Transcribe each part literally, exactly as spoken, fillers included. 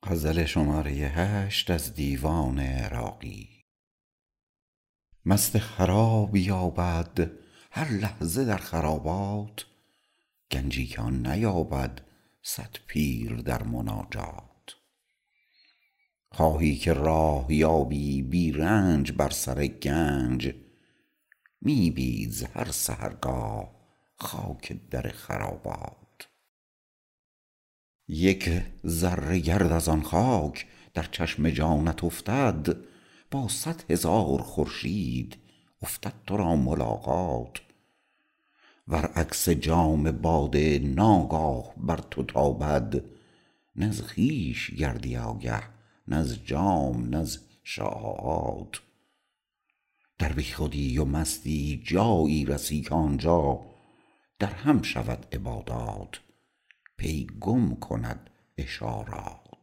غزل شماره هشت از دیوان عراقی. مست خراب یابد هر لحظه در خرابات، گنجی که آن نیابد صد پیر در مناجات. خواهی که راه یابی بی رنج بر سر گنج، می بیز هر سحرگاه خاک در خرابات. یک ذره گرد از آن خاک در چشم جانت افتد، با صد هزار خورشید افتد تو را ملاقات. ور عکس جام باده ناگاه بر تو تابد، نه ز خویش گردی آگه نه از جام نه از شعاعات. در بی خودی و مستی جایی رسی کآنجا، در هم شود عبادات پی گم کند اشارات.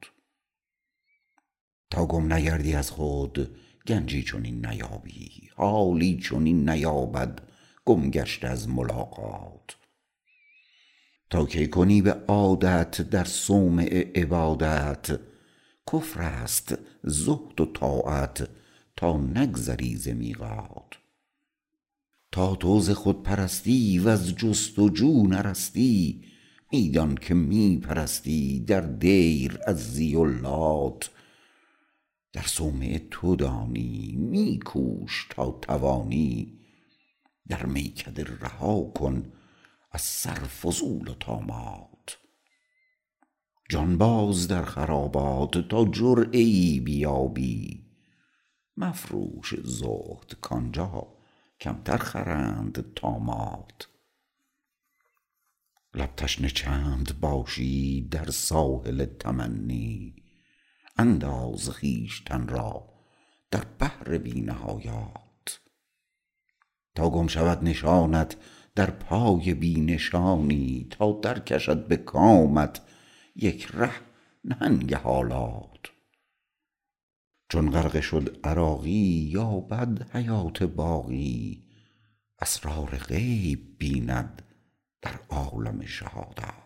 تا گم نگردی از خود گنجی چنین نیابی، حالی چنین نیابد گم گشته از ملاقات. تا کی کنی به عادت در صومعه عبادت، کفر است زهد و طاعت تا نگذری ز میقات. تا تو ز خود پرستی وز جست و جو نرستی، می دان که می پرستی در دیر عزی و لات. در صومعه تو دانی می کوش تا توانی، در میکده رها کن از سر فضول و طامات. جان باز در خرابات تا جرعه ای بیابی، مفروش زهد کآنجا کمتر خرند طامات. لب تشنه چند باشی در ساحل تمنی، انداز خویشتن را در بحر بی نهایات. تا گم شود نشانت در پای بی نشانی، تا در کشد به کامت یک ره نهنگ حالات. چون غرقه شد عراقی یابد حیات باقی، اسرار غیب بیند در عالم شهادات.